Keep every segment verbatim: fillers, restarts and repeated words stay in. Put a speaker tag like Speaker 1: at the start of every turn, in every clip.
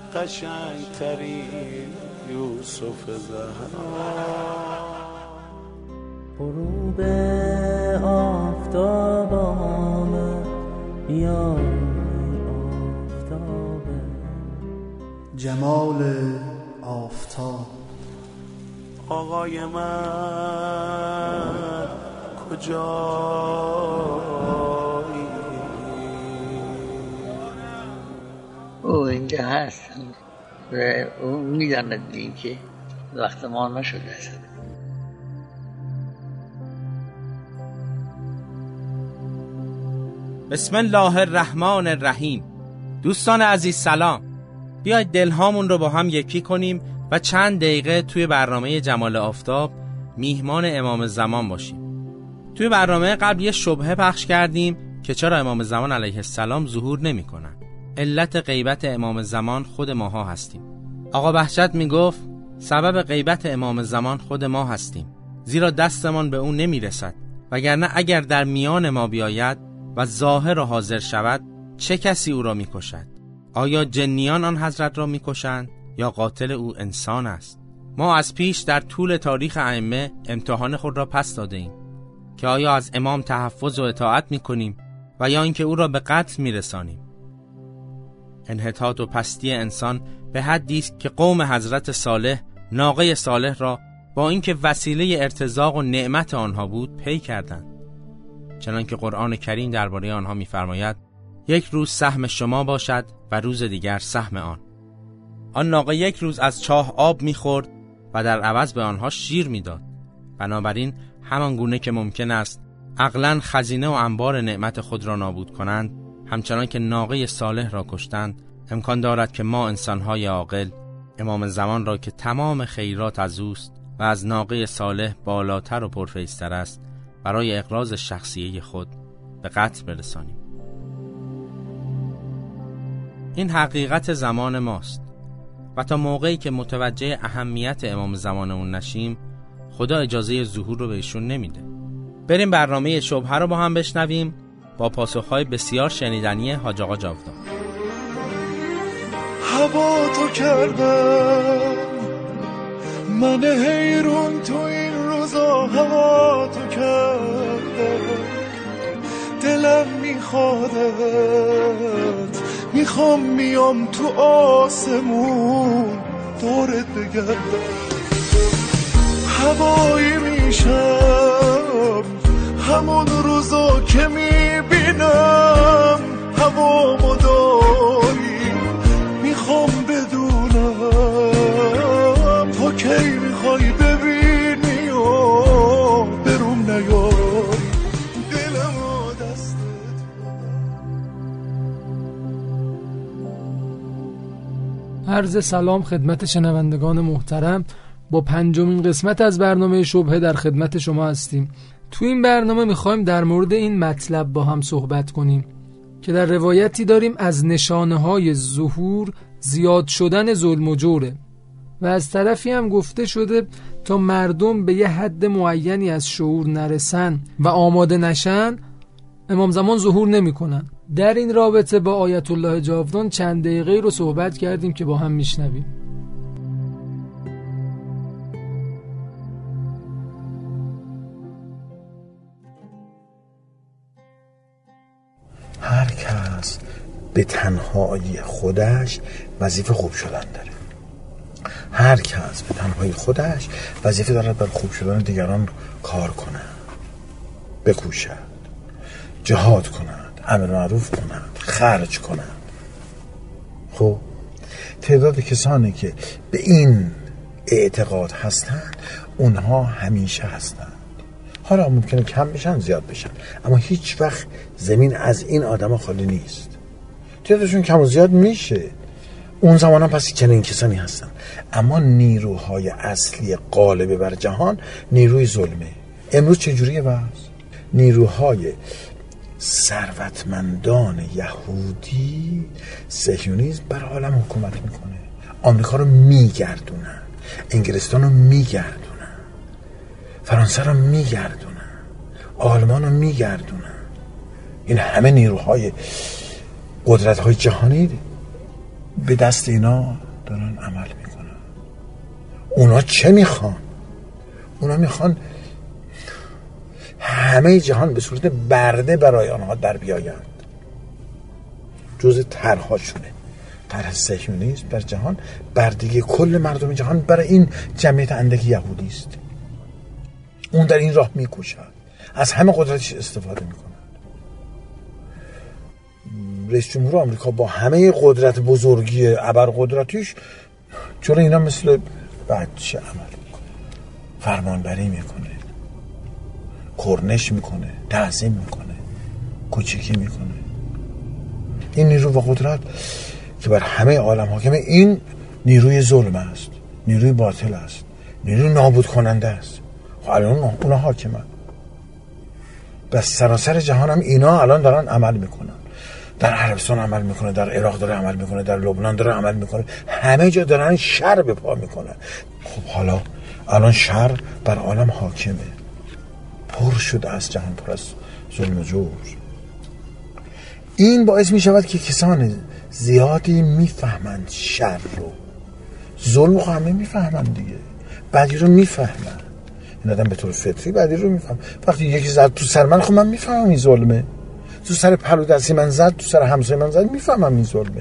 Speaker 1: قشنگ ترین یوسف زهرا.
Speaker 2: غروب آفتاب آمد بیا آفتاب،
Speaker 3: جمال آفتاب.
Speaker 1: آقای من کجایی؟
Speaker 4: او اینجا هست و او میداند دین که وقت ما نشده است.
Speaker 5: بسم الله الرحمن الرحیم. دوستان عزیز سلام. بیاید دلهامون رو با هم یکی کنیم و چند دقیقه توی برنامه جمال آفتاب میهمان امام زمان باشیم. توی برنامه قبل یه شبهه پخش کردیم که چرا امام زمان علیه السلام ظهور نمی کنن. علت غیبت امام زمان خود ماها هستیم. آقا بهجت می گفت سبب غیبت امام زمان خود ما هستیم، زیرا دستمان به اون نمی رسد، وگرنه اگر در میان ما بیاید و ظاهر و حاضر شود چه کسی او را می کشد؟ آیا جنیان آن حضرت را می کشند یا قاتل او انسان است؟ ما از پیش در طول تاریخ ائمه امتحان خود را پس داده ایم که آیا از امام تحفظ و اطاعت می کنیم و یا اینکه او را به قتل می رسانیم. انحطاط و پستی انسان به حدی است که قوم حضرت صالح ناقه صالح را با اینکه وسیله ارتزاق و نعمت آنها بود پی کردند، چنانکه قرآن کریم درباره آنها می‌فرماید یک روز سهم شما باشد و روز دیگر سهم آن. آن ناقه یک روز از چاه آب می‌خورد و در عوض به آنها شیر می‌داد. بنابراین همان گونه که ممکن است عقلاً خزینه و انبار نعمت خود را نابود کنند، همچنان که ناقه صالح را کشتند، امکان دارد که ما انسان‌های عاقل امام زمان را که تمام خیرات از اوست و از ناقه صالح بالاتر و پرفیض‌تر است برای اغراض شخصیه خود به قتل برسانیم. این حقیقت زمان ماست و تا موقعی که متوجه اهمیت امام زمانمون نشیم خدا اجازه ظهور رو به ایشون نمیده. بریم برنامه شبهه رو با هم بشنویم با پاسخهای بسیار شنیدنی حاج آقا جاودان.
Speaker 6: هوا تو کردم من حیرون تو این روزا، هوا تو کردم دلم میخوادت، میخوام میام تو آسمون دورت بگردم، هوایی میشم همون روزا که میبینم هوا مداری، میخوام بدونم تا کی میخوای ببینی و بروم نیاری دلم و دستت.
Speaker 7: عرض سلام خدمت شنوندگان محترم. با پنجمین قسمت از برنامه شبهه در خدمت شما هستیم. تو این برنامه میخوایم در مورد این مطلب با هم صحبت کنیم که در روایتی داریم از نشانه‌های ظهور زیاد شدن ظلم و جوره و از طرفی هم گفته شده تا مردم به یه حد معینی از شعور نرسن و آماده نشن امام زمان ظهور نمی کنن. در این رابطه با آیت الله جاودان چند دقیقه رو صحبت کردیم که با هم میشنویم.
Speaker 8: هر کس به تنهایی خودش وظیفه خوب شدن داره. هر کس به تنهایی خودش وظیفه دارد بر خوب شدن دیگران کار کند، بکوشد، جهاد کند، امر معروف کند، خرج کند. خب تعداد کسانی که به این اعتقاد هستند اونها همیشه هستند. حالا ممکنه کم بشن زیاد بشن، اما هیچ وقت زمین از این آدم خالی نیست. تعدادشون کم و زیاد میشه، اون زمان هم پس چنین کسانی هستن، اما نیروهای اصلی غالب بر جهان نیروی ظلمه. امروز چجوریه بس؟ نیروهای ثروتمندان یهودی صهیونیسم بر عالم حکومت میکنه. آمریکا رو میگردونن، انگلستان رو میگردونن، فرانسه رو میگردونن، آلمان رو میگردونن. این همه نیروهای قدرت‌های جهانی به دست اینا دارن عمل میکنن. اونا چه میخوان؟ اونا میخوان همه جهان به صورت برده برای آنها در بیایند. جز طرح‌هاشونه. طرح صهیونیسم در جهان بردگی کل مردم جهان برای این جمعیت اندک یهودی است. اون در این راه میکوشد، از همه قدرتش استفاده میکنه. رئیس جمهور آمریکا با همه قدرت بزرگی ابرقدرتیش چون اینا مثل بچه عمل میکنه، فرمانبری میکنه، کرنش میکنه، تعظیم میکنه، کوچیکی میکنه. این نیرو و قدرت که بر همه عالم حاکمه، این نیروی ظلم است، نیروی باطل است، نیروی نابود کننده است. خب الان اونا حاکمن. بس سراسر جهان هم اینا الان دارن عمل میکنن. در عربستان عمل میکنه، در عراق داره عمل میکنه، در لبنان داره عمل میکنه، همه جا دارن شر به پا میکنن. خب حالا الان شر بر عالم حاکمه، پر شده از جهان پر از ظلم و جور. این باعث میشود که کسان زیادی میفهمند شر رو، ظلم رو همه میفهمند دیگه، بعدی رو میفهمند. این آدم به طور فطری بعدی رو میفهم. وقتی یکی زد تو سر من، خب من میفهمم این ظلمه. تو سر پلو دستی من زد، تو سر همسایه من زد، میفهمم این ظلمه.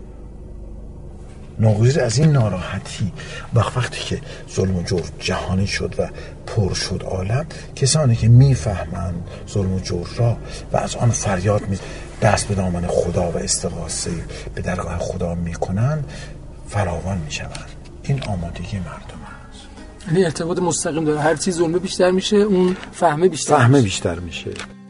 Speaker 8: ناگزیر از این ناراحتی وقت وقتی که ظلم و جور جهانی شد و پر شد عالم، کسانی که میفهمند ظلم و جور را و از آن فریاد می دست به دامن خدا و استغاثه به درگاه خدا میکنند، فراوان میشوند. این آمادگی مردم است.
Speaker 7: یعنی ارتباط مستقیم داره. هر چیز ظلمه بیشتر میشه، اون فهمه بیشتر
Speaker 8: فهمه
Speaker 7: میشه.
Speaker 8: بیشتر میشه.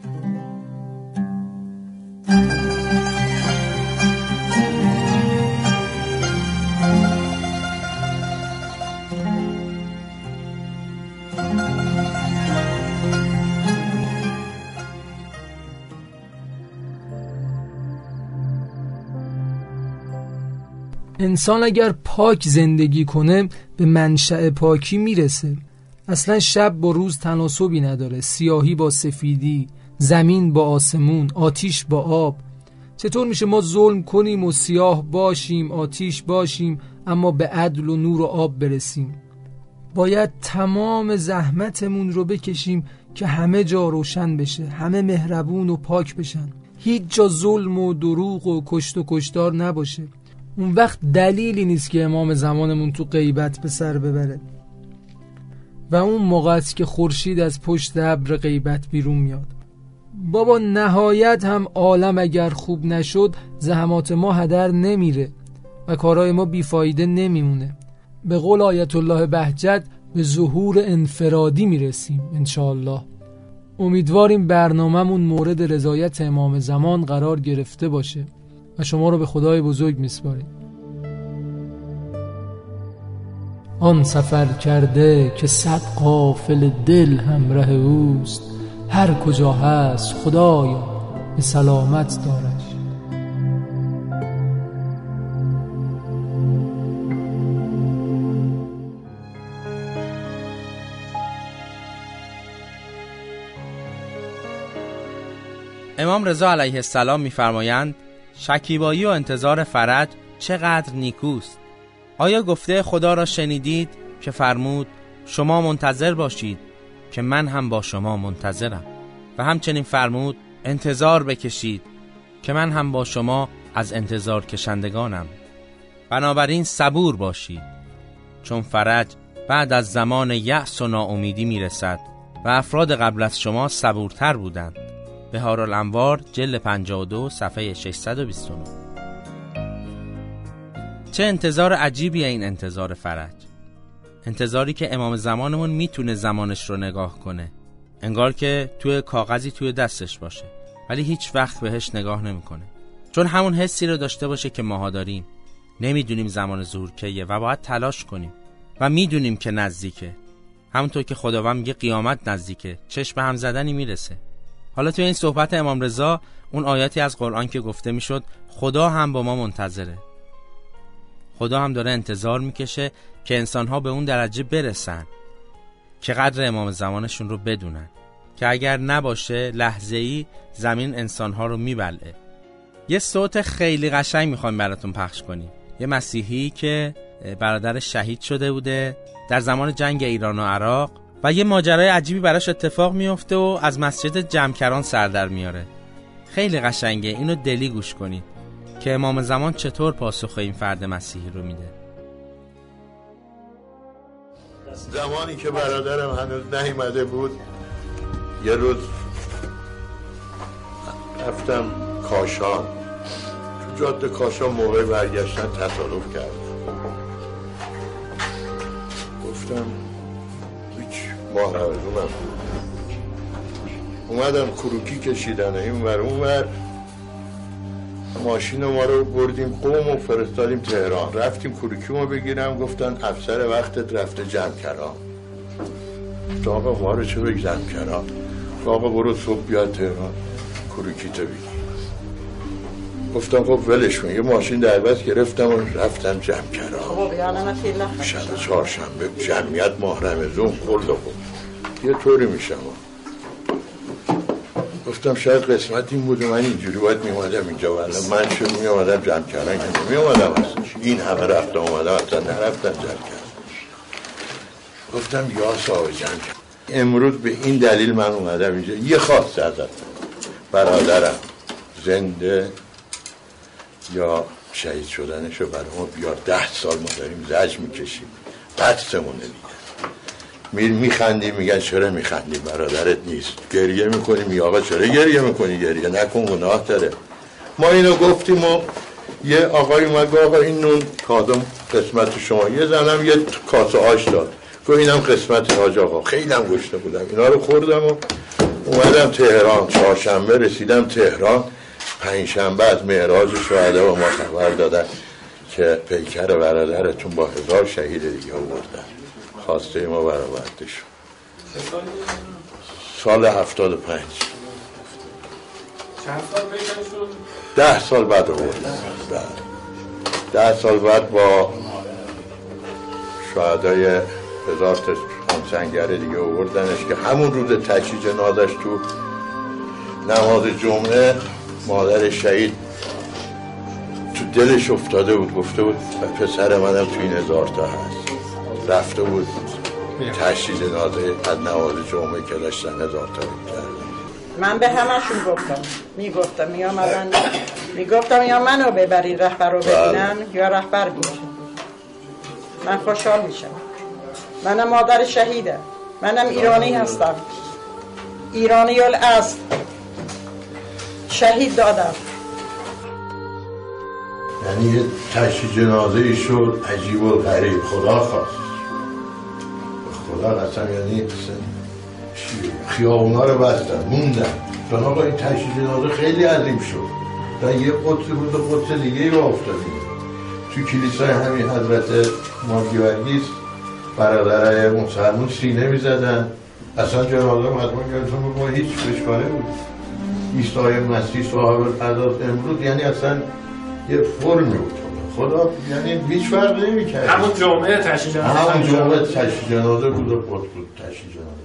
Speaker 7: انسان اگر پاک زندگی کنه به منشأ پاکی میرسه. اصلا شب با روز تناسبی نداره، سیاهی با سفیدی، زمین با آسمون، آتیش با آب. چطور میشه ما ظلم کنیم و سیاه باشیم، آتیش باشیم، اما به عدل و نور و آب برسیم؟ باید تمام زحمتمون رو بکشیم که همه جا روشن بشه، همه مهربون و پاک بشن، هیچ جا ظلم و دروغ و کشت و کشتار نباشه. اون وقت دلیلی نیست که امام زمانمون تو غیبت به سر ببره. و اون موقع است که خورشید از پشت ابر غیبت بیرون میاد. بابا نهایت هم عالم اگر خوب نشد، زحمات ما هدر نمیره و کارهای ما بیفایده نمیمونه. به قول آیت الله بهجت به ظهور انفرادی میرسیم انشاءالله. امیدواریم برنامه‌مون مورد رضایت امام زمان قرار گرفته باشه و شما رو به خدای بزرگ میسپاریم. آن سفر کرده که صد قافل دل همراه اوست، هر کجا هست خدایا به سلامت دارش.
Speaker 5: امام رضا علیه السلام می‌فرمایند شکیبایی و انتظار فرج چقدر نیکوست. آیا گفته خدا را شنیدید که فرمود شما منتظر باشید که من هم با شما منتظرم، و همچنین فرمود انتظار بکشید که من هم با شما از انتظار کشندگانم. بنابراین صبور باشید، چون فرج بعد از زمان یأس و ناامیدی میرسد و افراد قبل از شما صبورتر بودند. بهارالانوار جلد پنجاه و دو صفحه ششصد و بیست و نه. چه انتظار عجیبی این انتظار فرج، انتظاری که امام زمانمون میتونه زمانش رو نگاه کنه، انگار که توی کاغذی توی دستش باشه ولی هیچ وقت بهش نگاه نمیکنه، چون همون حسی رو داشته باشه که ماها داریم. نمیدونیم زمان ظهور کیه و باید تلاش کنیم و میدونیم که نزدیکه، همونطور که خداوند میگه قیامت نزدیکه، چشم هم زدنی میرسه. حالا توی این صحبت امام رضا اون آیاتی از قرآن که گفته میشد خدا هم با ما منتظره، خدا هم داره انتظار میکشه که انسانها به اون درجه برسن که قدر امام زمانشون رو بدونن، که اگر نباشه لحظه‌ای زمین انسانها رو میبلعه. یه صوت خیلی قشنگ میخوایم براتون پخش کنیم یه مسیحی که برادرش شهید شده بوده در زمان جنگ ایران و عراق و یه ماجرای عجیبی براش اتفاق میفته و از مسجد جمکران سر در میاره. خیلی قشنگه، اینو دلی گوش کنید که امام زمان چطور پاسخ این فرد مسیحی رو میده.
Speaker 9: زمانی که برادرم هنوز نیامده بود، یه روز رفتم کاشان، تو جاده کاشان موقع برگشتن تصادف کردم. گفتم هیچ ماه روزونم اومدم کروکی کشیدن این ور اون ور، ماشین ما رو بردیم قم و فرستادیم تهران. رفتیم کروکی ما بگیرم، گفتن افسر وقتت رفته جمکران. گفت آقا ما رو چه بگی جمکران؟ آقا برو صبح بیاد تهران کروکی تو بگی. گفتم خب ولش کن. یه ماشین در بس گرفتم و رفتم جمکران. شب چهارشنبه جمعیت ماه رمضان خورد و خورد یه طوری میشم. گفتم شاید قسمت این بود و من اینجوری باید میومدم اینجا، ولی من شد میومدم جمکران که نمیومدم اصلا. این همه رفتم اومدم اصلا نرفتم جمکران. گفتم یا صاحب جمکران، امروز به این دلیل من اومدم اینجا. یه خواسته ازت، برادرم زنده یا شهید شدنشو برای ما بیار. ده سال ما داریم زج میکشیم، قدسمونه دیگه. میر میخندی میگن چرا میخندی برادرت نیست، گریه میکنی می آقا چرا گریه میکنی، گریه نکن گناه داره. ما اینو گفتیم و یه آقای اومد گفت آقا این نون کادم قسمت شما. یه زنم یه کاسه آش داد، گفت اینم قسمت حاج آقا. خیلی هم گشته بودم، اینا رو خوردم و اومدم تهران. چهارشنبه رسیدم تهران، پنجشنبه از معراج شهدا و ما خبر دادن که پیکر برادرتون با هزار شهید دیگه آوردن. خواسته ما برآورده شد. سال هفتاد و پنج.
Speaker 10: چند سال پیکر شد؟
Speaker 9: ده سال بعد آوردن. ده سال بعد با شهدای هزار تا همسنگره دیگه آوردنش که همون روز تشییع جنازش تو نماز جمعه مادر شهید تو دلش افتاده بود، گفته بود پسر منم تو این هزار تا هست. رفته بود تشییع جنازه از نماز جمعه که داشتن هزار تا می‌کردن.
Speaker 11: من به همشون گفتم، میگفتم می آمدن میگفتم یا منو ببرین رهبر رو ببینن یا رهبر بیشن. من خوشحال میشم. منم مادر شهیدم، منم ایرانی هستم، ایرانی الاصل، شهید دادم.
Speaker 9: یعنی یه تشییع جنازه شد عجیب و غریب. خدا خواست، خدا قسم، یعنی خیابونا رو بستن موندن. چون آقا این تشییع جنازه خیلی عظیم شد و یه قدس بود و قدس دیگه رو افتادیم. تو کلیسای همین حضرت ماگیورگیس برادرای مسلمون سینه می زدن. اصلا جنازه مطمئن گرفتم با هیچ بشکاره بود. عیسی مسیح صاحب القدس امروز یعنی اصلا یه فرمی بود. خدا یعنی هیچ فرق نمی کرد.
Speaker 10: همون جمعه تشییع جنازه
Speaker 9: همون جمعه تشییع جنازه بود و قدس بود تشییع جنازه.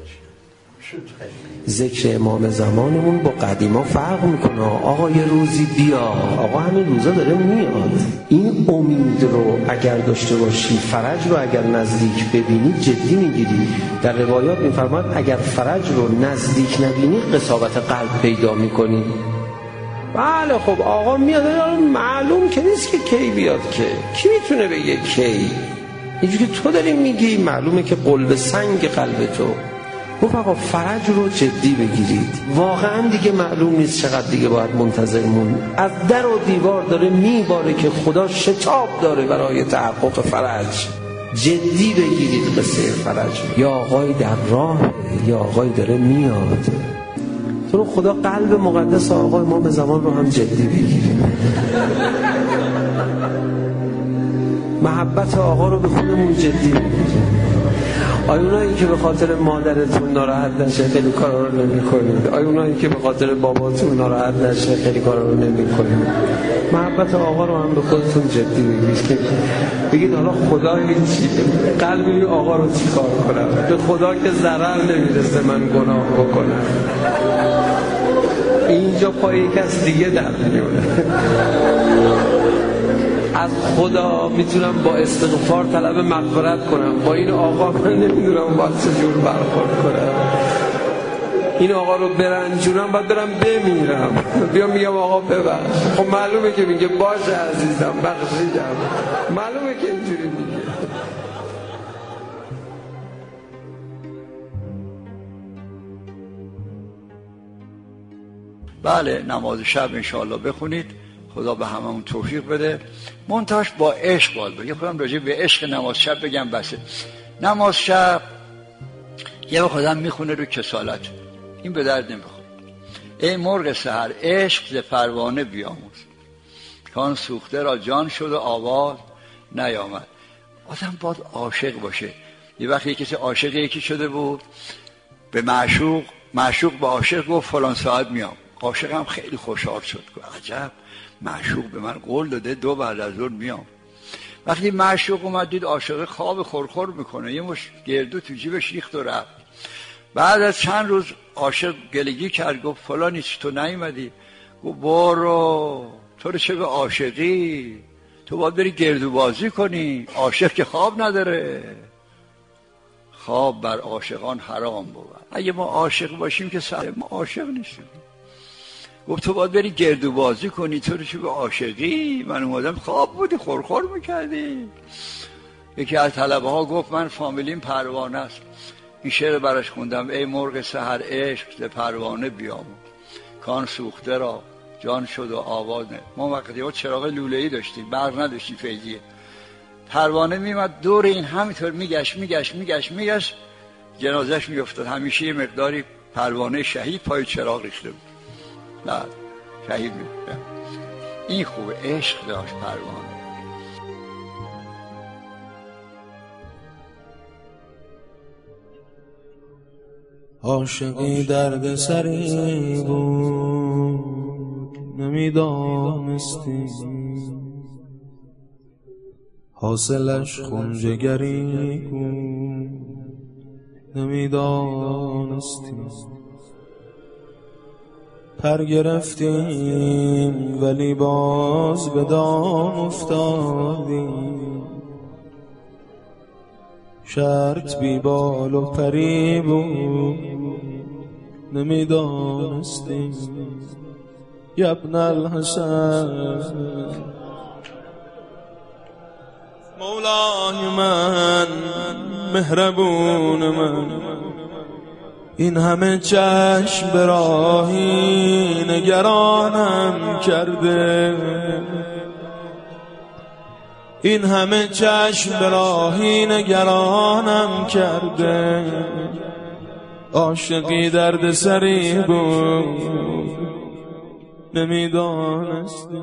Speaker 12: ذکر امام زمانمون با قدیما فرق میکنه. آقا یه روزی بیا، آقا همین روزا داره میاد. این امید رو اگر داشته باشی، فرج رو اگر نزدیک ببینی جدی میگیری. در روایات میفرماد اگر فرج رو نزدیک نبینی قساوت قلب پیدا میکنی. بله خب آقا میاد، معلوم که نیست که کی بیاد، که کی میتونه بگه کی؟ اینجوری تو داری میگی معلومه که قلب سنگ قلب تو. گفت آقا فرج رو جدی بگیرید. واقعا دیگه معلوم نیست چقدر دیگه باید منتظر مون. از در و دیوار داره میباره که خدا شتاب داره برای تحقق فرج. جدی بگیرید قصه فرج. یا آقای در راه، یا آقای داره میاد. تو رو خدا قلب مقدس آقای ما به زمان رو هم جدی بگیریم. محبت آقا رو به خودمون جدی بگیریم. آیونایی که به خاطر مادرتون ناراحت نشه خیلی کارا رو نمی‌کنید. آیونایی که به خاطر باباتون ناراحت نشه خیلی کارا رو نمی‌کنید. محبت آقا رو هم به خودتون جدی بگیرید. بگید حالا خدا این چیه؟ قلب آقا رو چیکار کنم؟ به خدا که ضرر نمیرسه من گناه بکنم. اینجا پای کس دیگه در میونه. از خدا میتونم با استغفار طلب مغفرت کنم، با این آقا من نمیدونم باید چجور برخورد کنم. این آقا رو برنجونم باید برم بمیرم، بیا میگم آقا ببخش. خب معلومه که میگه باشه عزیزم بخشیدم، معلومه که اینجوری میگه.
Speaker 13: بله نماز شب انشاءالله بخونید، خدا به هممون توفیق بده. منتهاش با عشق باید بگم. خودم راجع به عشق نماز شب بگم بسه. نماز شب یه وقت آدم میخونه رو کسالت، این به درد نمیخوره. ای مرغ سحر عشق ز پروانه بیاموز، کان سوخته را جان شد و آواز نیامد. آدم باید عاشق باشه. یه وقتی کسی عاشق یکی شده بود به معشوق، معشوق به عاشق گفت فلان ساعت میام. عاشق هم خیلی خوشحال شد، عجب معشوق به من قول داده دو بعد از ظهر میام. وقتی معشوق اومد دید عاشق خواب خورخور میکنه، یه مش گردو تو جیبش ریخت و رفت. بعد از چند روز عاشق گلگی کرد، گفت فلانی تو نیومدی؟ گفت برو، تو رو چه به عاشقی؟ تو باید بری گردو بازی کنی، عاشق که خواب نداره. خواب بر عاشقان حرام بود. اگه ما عاشق باشیم که سر ما عاشق نیستیم. گفت تو باید بری گردو بازی کنی، تو رو چه به عاشقی؟ من اومدم خواب بودی خورخور میکردی. یکی از طلبه ها گفت من فامیلیم پروانه است. این شعر براش خوندم، ای مرغ سحر عشق ز پروانه بیاموز، کان سوخته را جان شد و آواز نه. ما وقتی ها چراغ لوله‌ای داشتیم، برق نداشتیم فیزیه. پروانه میمد دور این همینطور میگشت میگشت میگشت میگشت، جنازش میافتاد. همیشه یه مقداری پروانه شهید پای چراغ ریخته بود. نه شهید می‌شد. این خوبه، عشق داشت پروانه.
Speaker 1: عاشقی درد سری بود نمیدانستی، حاصلش خونجگری بود نمیدانستی. پر گرفتیم ولی باز به دام افتادیم، شرط بی بال و پری بود نمیدانستیم. ابن الحسن مولای من مهربون من، این همه چشم به راهی نگرانم کرده، این همه چشم به راهی نگرانم کرده. عاشقی درد سری بود نمیدانستی.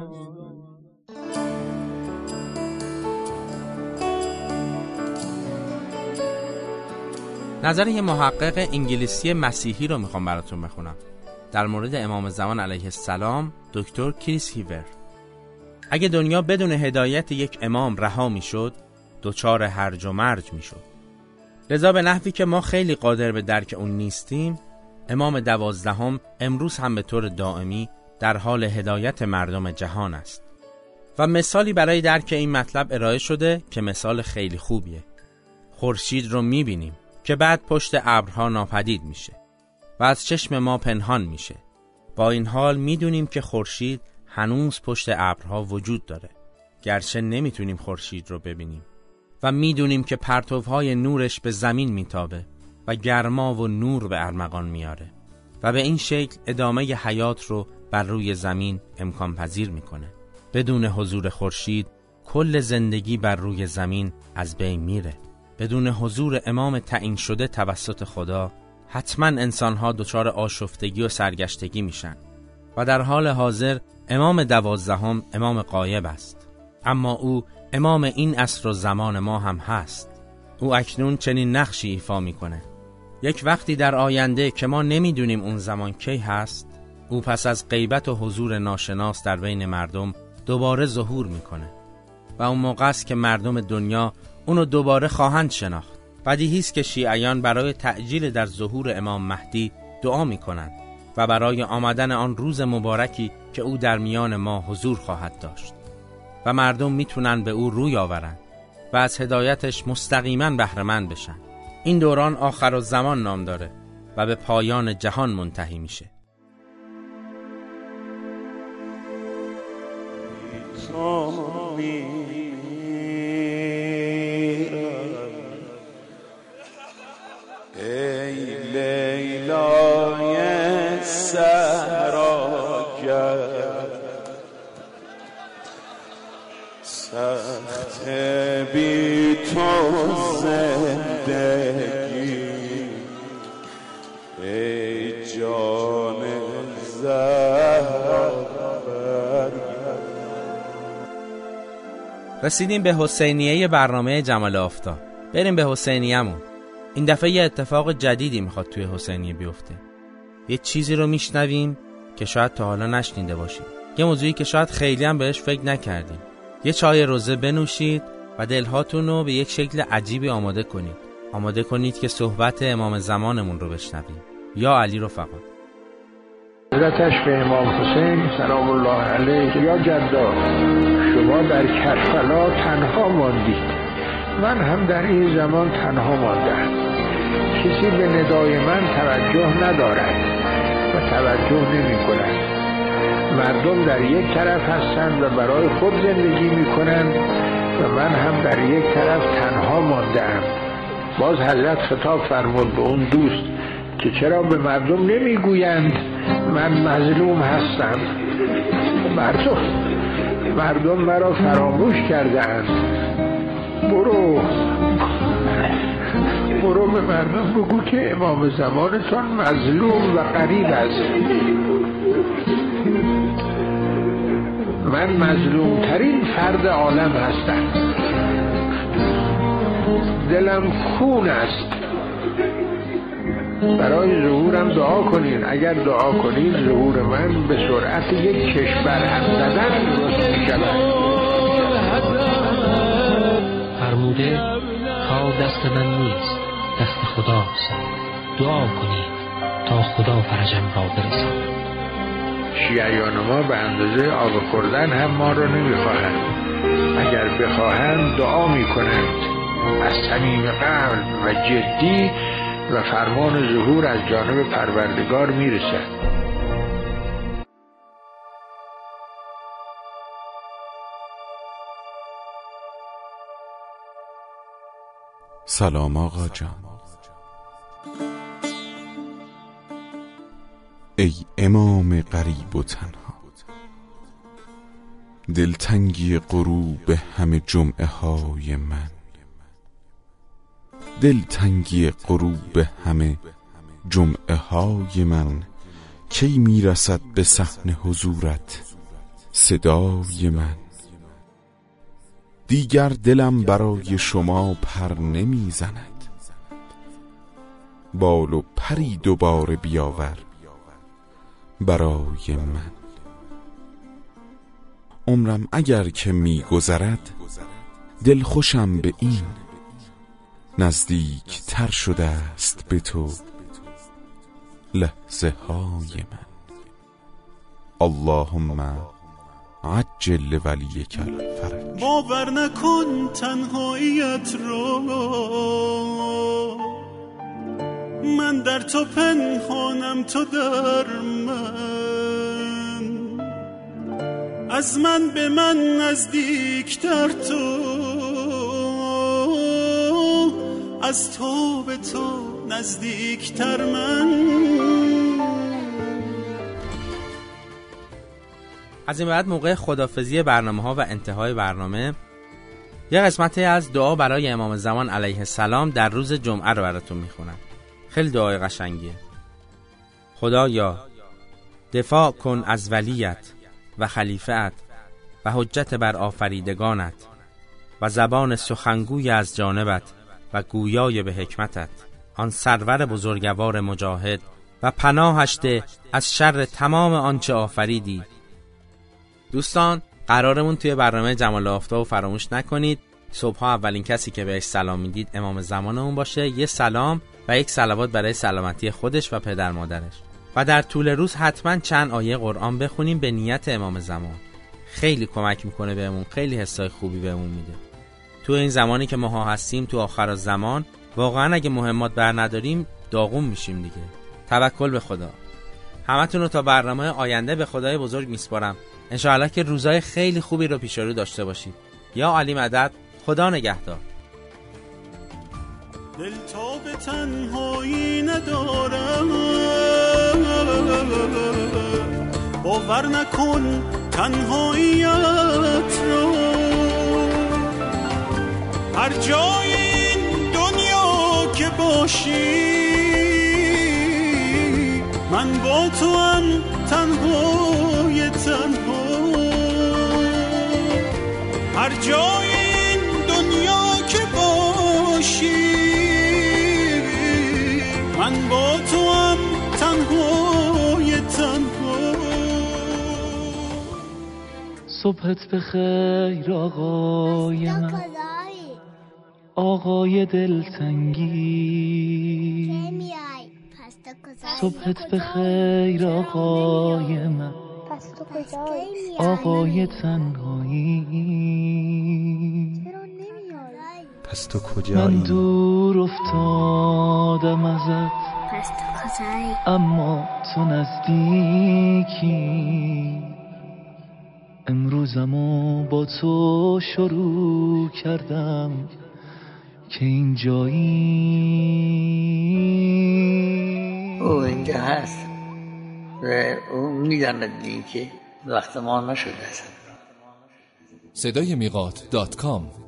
Speaker 5: نظر یه محقق انگلیسی مسیحی رو میخوام براتون بخونم در مورد امام زمان علیه السلام، دکتر کریس هیور. اگه دنیا بدون هدایت یک امام رها میشد، دوچار هرج و مرج میشد. لذا به نحوی که ما خیلی قادر به درک اون نیستیم، امام دوازدهم امروز هم به طور دائمی در حال هدایت مردم جهان است. و مثالی برای درک این مطلب ارائه شده که مثال خیلی خوبیه. خورشید رو میبینیم که بعد پشت ابرها ناپدید میشه و از چشم ما پنهان میشه. با این حال میدونیم که خورشید هنوز پشت ابرها وجود داره، گرچه نمیتونیم خورشید رو ببینیم. و میدونیم که پرتوهای نورش به زمین میتابه و گرما و نور به ارمغان میاره و به این شکل ادامه حیات رو بر روی زمین امکان پذیر میکنه. بدون حضور خورشید کل زندگی بر روی زمین از بین میره. بدون حضور امام تعیین شده توسط خدا، حتما انسانها دچار آشفتگی و سرگشتگی میشن و در حال حاضر امام دوازدهم امام غایب است، اما او امام این عصر و زمان ما هم هست. او اکنون چنین نقشی ایفا میکنه. یک وقتی در آینده که ما نمیدونیم اون زمان کی هست، او پس از غیبت و حضور ناشناس در بین مردم دوباره ظهور میکنه و اون موقع است که مردم دنیا اونو دوباره خواهند شناخت. بدیهی است که شیعیان برای تعجیل در ظهور امام مهدی دعا میکنند و برای آمدن آن روز مبارکی که او در میان ما حضور خواهد داشت. و مردم میتونن به او روی آورن و از هدایتش مستقیما بهره مند بشن. این دوران آخرالزمان نام داره و به پایان جهان منتهی میشه.
Speaker 1: ای لیلای صحراگر، سخت بی تو زندگی، ای جان زهرا.
Speaker 5: رسیدیم به حسینیه برنامه جمال آفتاب. بریم به حسینیه‌مون. این دفعه یه اتفاق جدیدی میخواد توی حسینیه بیفته. یه چیزی رو میشنویم که شاید تا حالا نشنیده باشیم. یه موضوعی که شاید خیلی هم بهش فکر نکردیم. یه چای روزه بنوشید و دلهاتون رو به یک شکل عجیبی آماده کنید. آماده کنید که صحبت امام زمانمون رو بشنویم. یا علی رفقا.
Speaker 14: حضرتش به امام حسین سلام الله علیه: یا جدا، شما در کربلا تنها ماندید، من هم در این زمان تنها ماندم. کسی به ندای من توجه ندارد و توجه نمی کند. مردم در یک طرف هستند و برای خود زندگی می کنند و من هم در یک طرف تنها ماندم. باز حضرت خطاب فرمود به اون دوست که چرا به مردم نمی گویند من مظلوم هستم. مردم مردم مرا فراموش کرده اند. برو برو به مردم بگو که امام زمانتان مظلوم و غریب است. من مظلوم ترین فرد عالم هستم. دلم خون است. برای ظهورم دعا کنین. اگر دعا کنین ظهور من به سرعت یک کشور هم زدن درست می شود.
Speaker 15: فرموده کار دست من نیست، دست خداست. دعا کنید تا خدا فرجم را برساند.
Speaker 14: شیعیان ما به اندازه آب خوردن هم ما را نمیخواهند. اگر بخواهند دعا میکنند از صمیم قلب و جدی و فرمان ظهور از جانب پروردگار میرسد.
Speaker 1: سلام آقا جان. ای امام غریب و تنها، دلتنگی غروب همه جمعه های من، دلتنگی غروب همه جمعه های من، کی میرسد به صحن حضورت صدای من؟ دیگر دلم برای شما پر نمیزند، بال و پری دوباره بیاور برای من. عمرم اگر که میگذرد دل خوشم به این، نزدیک تر شده است به تو لحظه های من. اللهم عجل ولیک الفرج.
Speaker 6: باور نکن تنهاییت رو، من در تو پنهانم تو در من، از من به من نزدیکتر تو، از تو به تو نزدیکتر من.
Speaker 5: از این بعد موقع خدافزی برنامه ها و انتهای برنامه یه قسمتی از دعا برای امام زمان علیه السلام در روز جمعه رو براتون میخونم. خیلی دعای قشنگیه. خدایا دفاع کن از ولیت و خلیفه‌ات و حجت بر آفریدگانت و زبان سخنگوی از جانبت و گویای به حکمتت، آن سرور بزرگوار مجاهد، و پناهش ده از شر تمام آنچه آفریدی. دوستان قرارمون توی برنامه جمال آفتاب فراموش نکنید صبحها اولین کسی که بهش سلام میدید امام زمانمون باشه. یه سلام و یک صلوات برای سلامتی خودش و پدر مادرش، و در طول روز حتما چند آیه قرآن بخونیم به نیت امام زمان. خیلی کمک میکنه بهمون، خیلی حسای خوبی بهمون میده. تو این زمانی که ما هستیم تو آخر الزمان، واقعا اگه مهمات بر نداریم داغون میشیم دیگه. توکل به خدا. همتون رو تا برنامه آینده به خدای بزرگ میسپارم. انشاءالله که روزای خیلی خوبی رو پیش رو داشته باشید. یا علی مدد، خدا نگهدار.
Speaker 6: دل تا به تنهایی ندارم، باور نکن تنهاییت رو. هر جای این دنیا که باشی من با تو هم تنهای تنها. هر جای این دنیا که باشی من با تو هم تنهای تنها.
Speaker 2: صبحت بخیر آقای من، آقای دلتنگی. صبحت بخیر آقای من، آقای تنهایی.
Speaker 16: پس تو کجایی؟
Speaker 2: من دور افتادم ازت،
Speaker 17: پس تو کجایی؟
Speaker 2: اما تو نزدیکی. امروزمو با تو شروع کردم که اینجایی.
Speaker 4: او اینجا هست و او میداند دیگه که وقت ما نشده است.
Speaker 18: صدای میقات دات کام